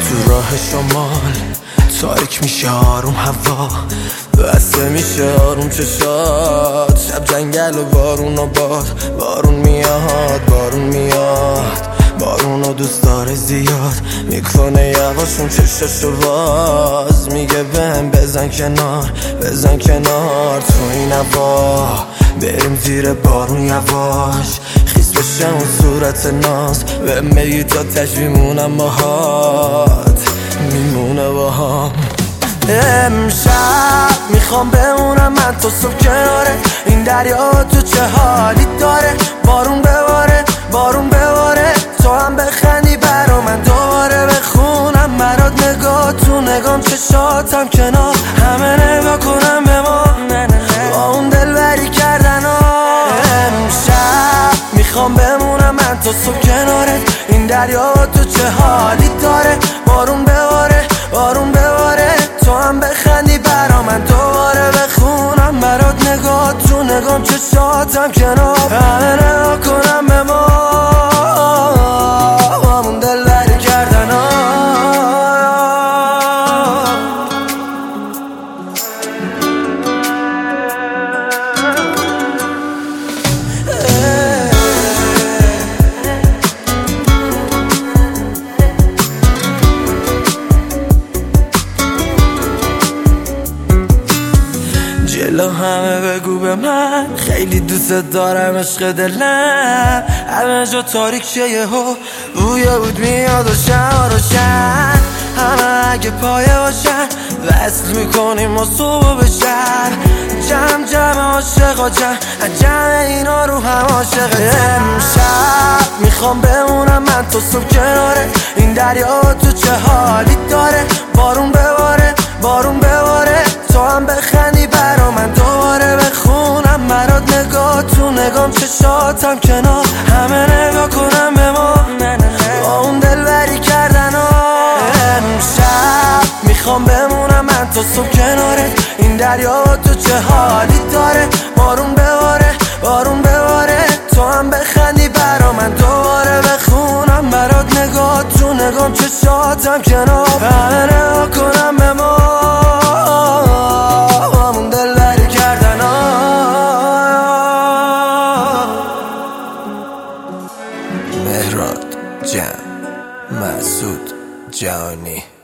تو راه شمال تاریک میشه آروم هوا، بسته میشه آروم چشات، شب جنگل و بارون و بارون میاد، بارون میاد، بارون و دوست داره زیاد، میکنه یواشون چشاشو باز، میگه بهم بزن کنار، بزن کنار تو این هوا، بریم زیر بارون یواش، خیس بشه اون صورت ناز، به میگی تا میمونم باهات، میمونه باهام. امشب میخوام بمونم من تو صبح کناره این دریا، تو چه حالی داره، بارون بباره، بارون بباره، تو هم بخندی برا من دوباره بخونم برات، نگاه تو نگام چشاتم کنار همه نگاه کنم به ما، با اون دلبری کردن ها. امشب میخوام بمونم من تو صبح کناره این دریا، تو چه حالی داره، بارون بباره، بارون بباره، تو هم بخندی برا من دوباره بخونم برات، نگاه تو نگام چشاتم کنار همه نگاه کنم به ما، همون دلبری کردن ها. جلو همه بگو به من خیلی دوست دارم عشق دلم، همه جا تاریک شه یهو بویا بود میاد و شهر روشن، همه اگه پایه باشن وصل میکنیم و صبح به شهر، جمع جمع عاشقا جمع اینا رو هم عاشقه. امشب میخوام بمونم من تو صبح کناره این دریا، تو چه حالی داره، بارون بباره، بارون بباره، تو هم بخندی برا من دوباره بخونم برات، نگاه تو نگام چشاتم کنار همه نگاه کنم به ما، با اون دلبری کردن ها. امشب میخوام بمونم من تو صبح کناره این دریا، تو چه حالی داره، بارون بباره، بارون بباره، تو هم بخندی برا من دوباره بخونم برات، نگاه تو نگام چشاتم کنار همه نگاه کنم به ما، همون دلبری کردن ها. مهراد جمع مسعود جهانی.